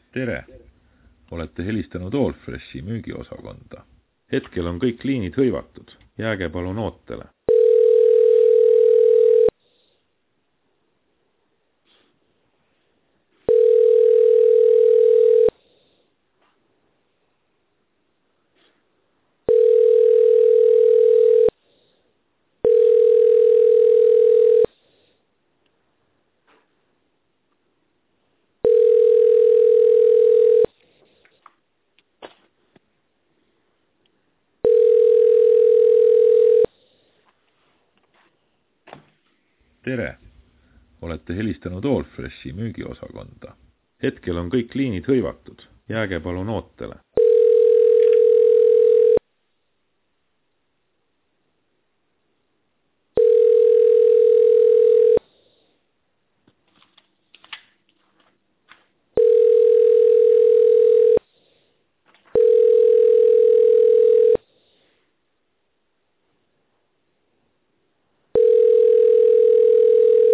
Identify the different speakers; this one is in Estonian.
Speaker 1: Tere! Olete helistanud Allfreshi müügiosakonda. Hetkel on kõik liinid hõivatud. Jääge palun ootele. Tere! Olete helistanud Allfreshi müügiosakonda. Hetkel on kõik liinid hõivatud. Jääge palun ootele.